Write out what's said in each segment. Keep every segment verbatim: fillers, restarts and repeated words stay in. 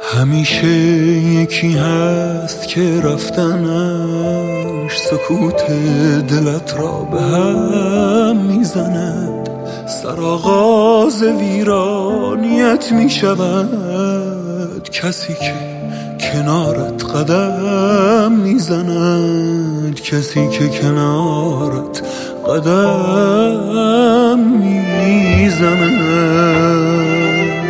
همیشه یکی هست که رفتنش سکوت دلت را به هم میزند، سرآغاز ویرانیت میشود کسی که کنارت قدم میزند، کسی که کنارت قدم میزند.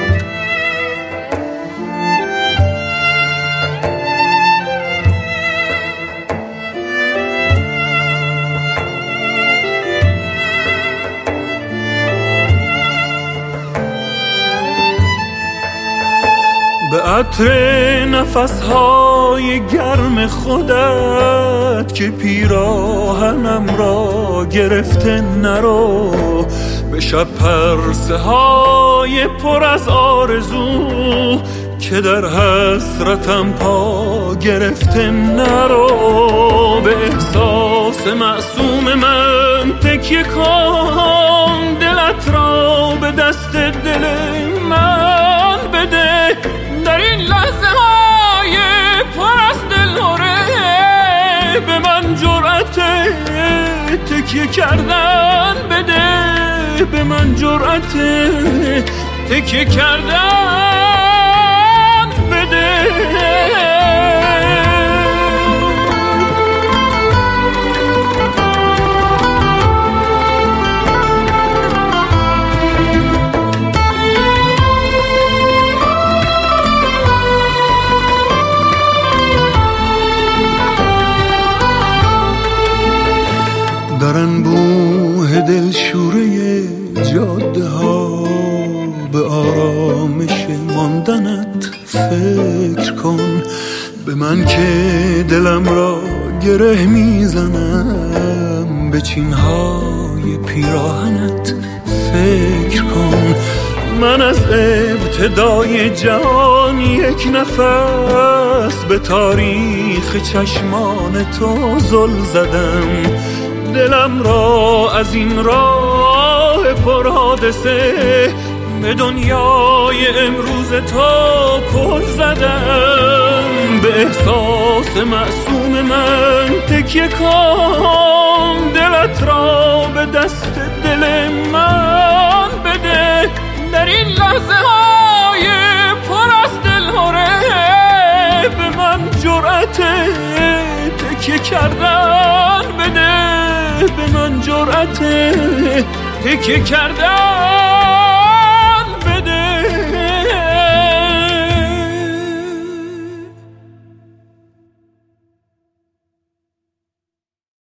به عطر نفسهای گرم خودت که پیراهنم را گرفته نرو، به شب پرسه های پر از آرزو که در حسرتم پا گرفته نرو. به احساس معصوم من تکیه کن، دلت را به دست دل من بده، در این لحظه های پر از دلهره به من جرأت تکیه کردن بده، به من جرأت تکیه کردن بده. در انبوه دلشوره جاده ها به آرامش ماندنت فکر کن، به من که دلم را گره میزنم به چینهای پیراهنت فکر کن. من از ابتدای جهان یک نفس به تاریخ چشمان تو زل زدم، دلم را از این راه پر حادثه به دنیای امروز تو پل زدم. به احساس معصوم من تکیه کن، دلت را به دست دل من بده، در این لحظه های پر از دلهره به من جرأت تکیه کردن بده، به من جرأت تکیه کردن